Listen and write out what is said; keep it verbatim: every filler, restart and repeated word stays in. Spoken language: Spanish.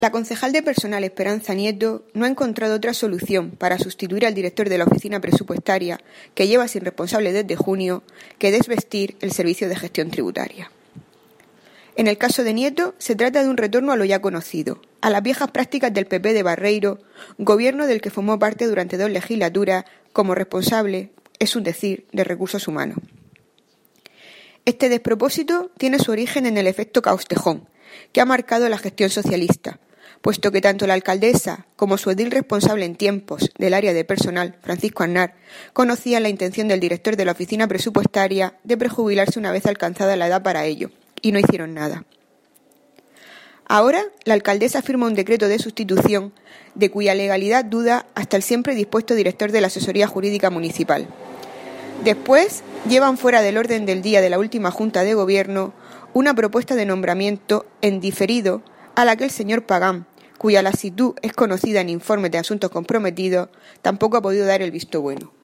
La concejal de personal Esperanza Nieto no ha encontrado otra solución para sustituir al director de la oficina presupuestaria, que lleva sin responsable desde junio, que desvestir el servicio de gestión tributaria. En el caso de Nieto, se trata de un retorno a lo ya conocido, a las viejas prácticas del P P de Barreiro, gobierno del que formó parte durante dos legislaturas como responsable, es un decir, de recursos humanos. Este despropósito tiene su origen en el efecto Caustejón, que ha marcado la gestión socialista, puesto que tanto la alcaldesa como su edil responsable en tiempos del área de personal, Francisco Aznar, conocían la intención del director de la oficina presupuestaria de prejubilarse una vez alcanzada la edad para ello, y no hicieron nada. Ahora, la alcaldesa firma un decreto de sustitución de cuya legalidad duda hasta el siempre dispuesto director de la Asesoría Jurídica Municipal. Después, llevan fuera del orden del día de la última Junta de Gobierno una propuesta de nombramiento en diferido a la que el señor Pagán, cuya lasitud es conocida en informes de asuntos comprometidos, tampoco ha podido dar el visto bueno.